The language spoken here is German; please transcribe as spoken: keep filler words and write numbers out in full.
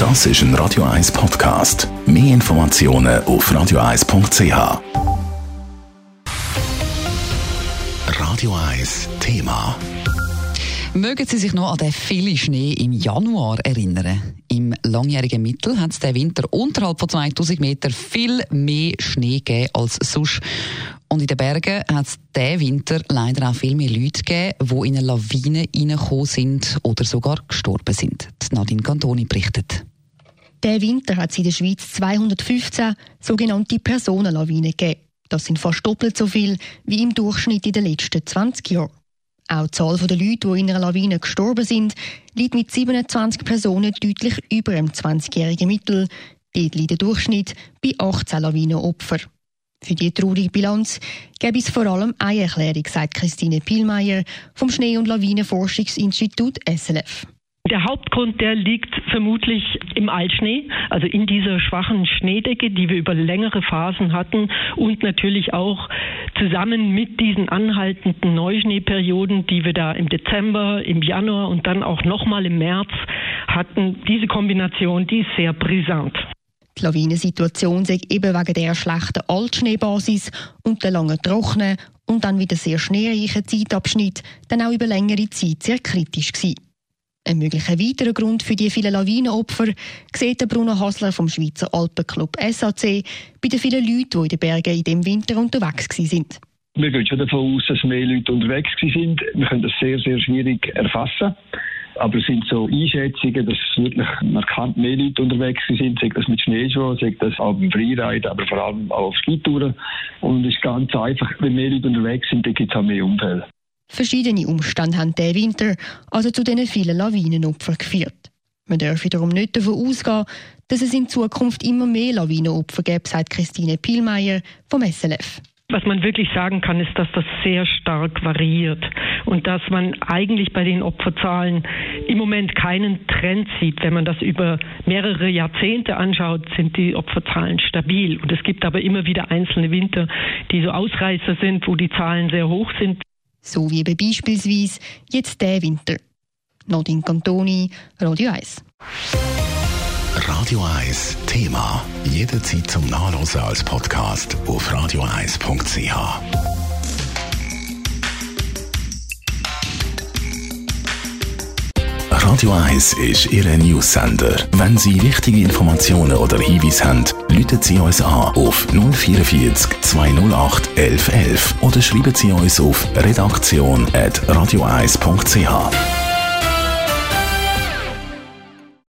Das ist ein Radio eins Podcast. Mehr Informationen auf radio eins punkt c h. Radio eins Thema. Mögen Sie sich noch an den vielen Schnee im Januar erinnern? Im langjährigen Mittel hat es diesen Winter unterhalb von zweitausend Metern viel mehr Schnee gegeben als sonst. Und in den Bergen hat es diesen Winter leider auch viel mehr Leute gegeben, die in eine Lawine reingekommen sind oder sogar gestorben sind. Die Nadine Cantoni berichtet. Diesen Winter hat es in der Schweiz zweihundertfünfzehn sogenannte Personenlawinen gegeben. Das sind fast doppelt so viel wie im Durchschnitt in den letzten zwanzig Jahren. Auch die Zahl der Leute, die in einer Lawine gestorben sind, liegt mit siebenundzwanzig Personen deutlich über dem zwanzigjährigen Mittel. Dort liegt der Durchschnitt bei achtzehn Lawinenopfern. Für diese traurige Bilanz gäbe es vor allem eine Erklärung, sagt Christine Pihlmeier vom Schnee- und Lawinenforschungsinstitut S L F. Der Hauptgrund, der liegt vermutlich im Altschnee, also in dieser schwachen Schneedecke, die wir über längere Phasen hatten und natürlich auch zusammen mit diesen anhaltenden Neuschneeperioden, die wir da im Dezember, im Januar und dann auch nochmal im März hatten. Diese Kombination, die ist sehr brisant. Die Lawinensituation sei eben wegen der schlechten Altschneebasis und der langen trockenen und dann wieder sehr schneereichen Zeitabschnitt dann auch über längere Zeit sehr kritisch gewesen. Ein möglicher weiterer Grund für die vielen Lawinenopfer sieht der Bruno Hasler vom Schweizer Alpenclub S A C bei den vielen Leuten, die in den Bergen in diesem Winter unterwegs waren. Wir gehen schon davon aus, dass mehr Leute unterwegs waren. Wir können das sehr, sehr schwierig erfassen. Aber es sind so Einschätzungen, dass wirklich markant mehr Leute unterwegs sind, sei das mit Schneeschuhen, sei das auch beim Freeride, aber vor allem auch auf Skitouren. Und es ist ganz einfach, wenn mehr Leute unterwegs sind, dann gibt es auch mehr Unfälle. Verschiedene Umstände haben diesen Winter also zu diesen vielen Lawinenopfern geführt. Man darf wiederum nicht davon ausgehen, dass es in Zukunft immer mehr Lawinenopfer gibt, sagt Christine Pihlmeier vom S L F. Was man wirklich sagen kann, ist, dass das sehr stark variiert und dass man eigentlich bei den Opferzahlen im Moment keinen Trend sieht. Wenn man das über mehrere Jahrzehnte anschaut, sind die Opferzahlen stabil. Und es gibt aber immer wieder einzelne Winter, die so Ausreißer sind, wo die Zahlen sehr hoch sind. So wie eben beispielsweise jetzt der Winter. Nadine Cantoni, Radio eins. Radio eins Thema. Jederzeit zum Nachlesen als Podcast auf radio eins punkt c h. Radio eins ist Ihr News-Sender. Wenn Sie wichtige Informationen oder Hinweise haben, rufen Sie uns an auf null vierundvierzig zweihundertacht elf elf oder schreiben Sie uns auf redaktion at radio eins punkt c h.